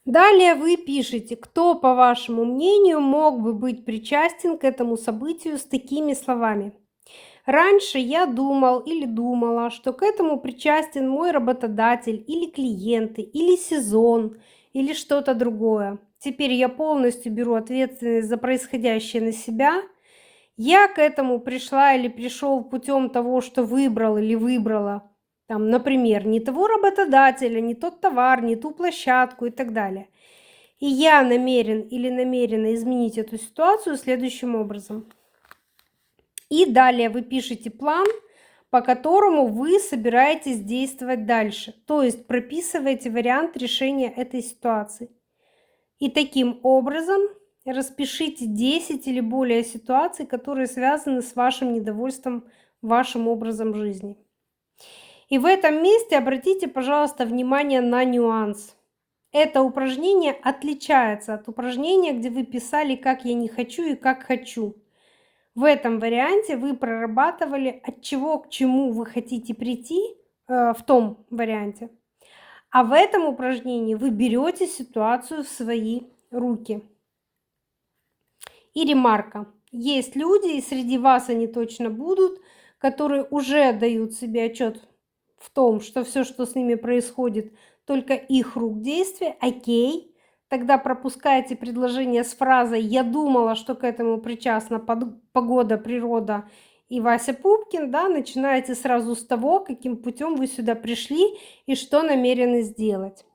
Далее вы пишете, кто, по вашему мнению, мог бы быть причастен к этому событию с такими словами. Раньше я думал или думала, что к этому причастен мой работодатель или клиенты, или сезон, или что-то другое. Теперь я полностью беру ответственность за происходящее на себя. Я к этому пришла или пришел путем того, что выбрал или выбрала, там, например, не того работодателя, не тот товар, не ту площадку и так далее. И я намерен или намерена изменить эту ситуацию следующим образом. И далее вы пишете план, по которому вы собираетесь действовать дальше. То есть прописываете вариант решения этой ситуации. И таким образом распишите 10 или более ситуаций, которые связаны с вашим недовольством вашим образом жизни. И в этом месте обратите, пожалуйста, внимание на нюанс. Это упражнение отличается от упражнения, где вы писали «как я не хочу» и «как хочу». В этом варианте вы прорабатывали, от чего к чему вы хотите прийти, в том варианте. А в этом упражнении вы берете ситуацию в свои руки. И ремарка. Есть люди, и среди вас они точно будут, которые уже дают себе отчет в том, что все, что с ними происходит, только их рук действия. Окей. Тогда пропускайте предложение с фразой «я думала, что к этому причастна погода, природа и Вася Пупкин», да, начинаете сразу с того, каким путем вы сюда пришли и что намерены сделать.